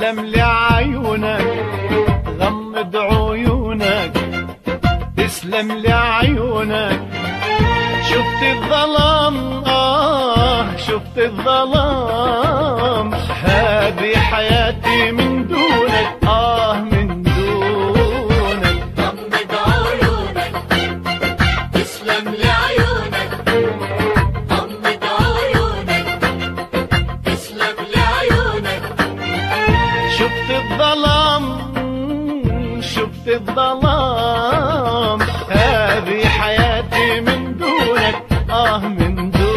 تسلم لي عيونك، غمض عيونك، تسلم لي عيونك. شفت الظلام شفت الظلام، هذه حياتي من دونك من دونك. غمض عيونك، تسلم لي عيونك، غمض عيونك، تسلم لي عيونك. شفت الظلام شفت الظلام، هذه حياتي من دونك من دونك.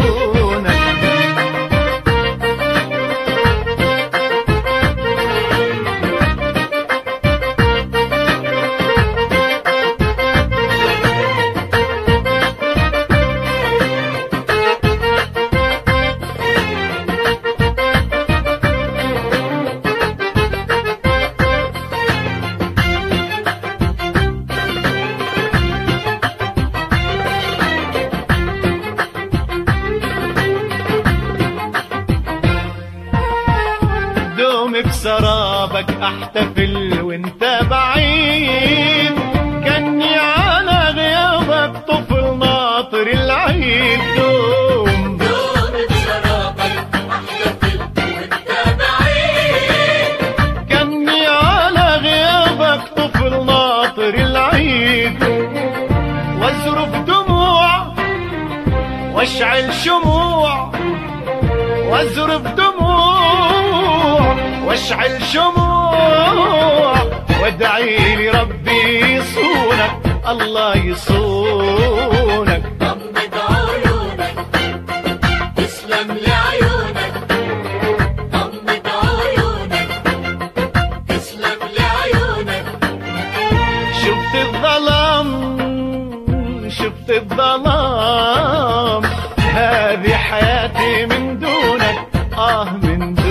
بسرابك احتفل وانت بعيد، كني على غيابك طفل ناطر العيد. دوم بسرابك احتفل وانت بعيد، كني على غيابك طفل ناطر العيد. واذرف دموع واشعل شموع، واذرف دموع واشعل شموع، وادعي لي ربي يصونك، الله يصونك. غمض عيونك، تسلم لي عيونك، غمض عيونك، تسلم لي عيونك. شفت الظلام شفت الظلام، هذه حياتي من دونك من دونك.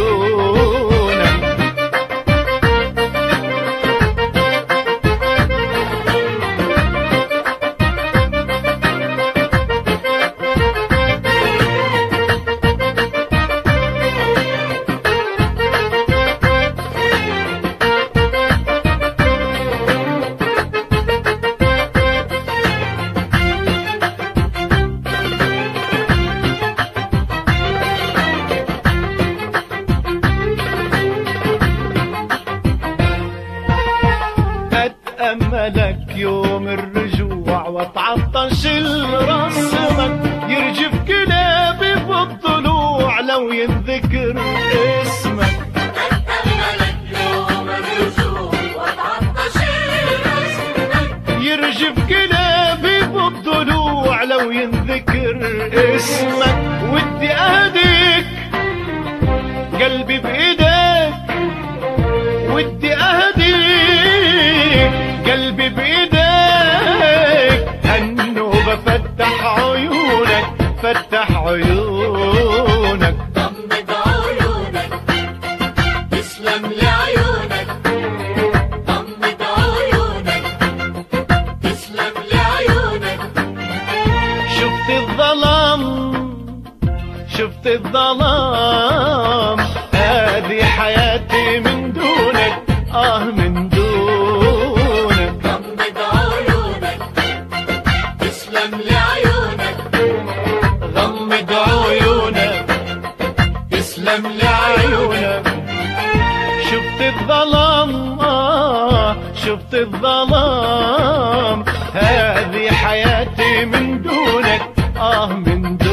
أتأملك يوم الرجوع واتعطش لرسمك، يرجف كلابي بالضلوع لو ينذكر اسمك. أتأملك يوم الرجوع واتعطش لرسمك، يرجف كلابي بالضلوع لو ينذكر اسمك. ودي أهديك قلبي بإيديك، ودي أهديك قلبي بإيديك. هالنوبة فتح عيونك فتح عيونك. غمض عيونك، تسلم لي عيونك، غمض عيونك، تسلم لي عيونك. شفت الظلام شفت الظلام، هذه حياتي من دونك من دونك. غمض عيونك، تسلم لي عيونك، غمض عيونك، تسلم لي عيونك. شفت الظلام شفت الظلام، هذه حياتي من دونك من دونك.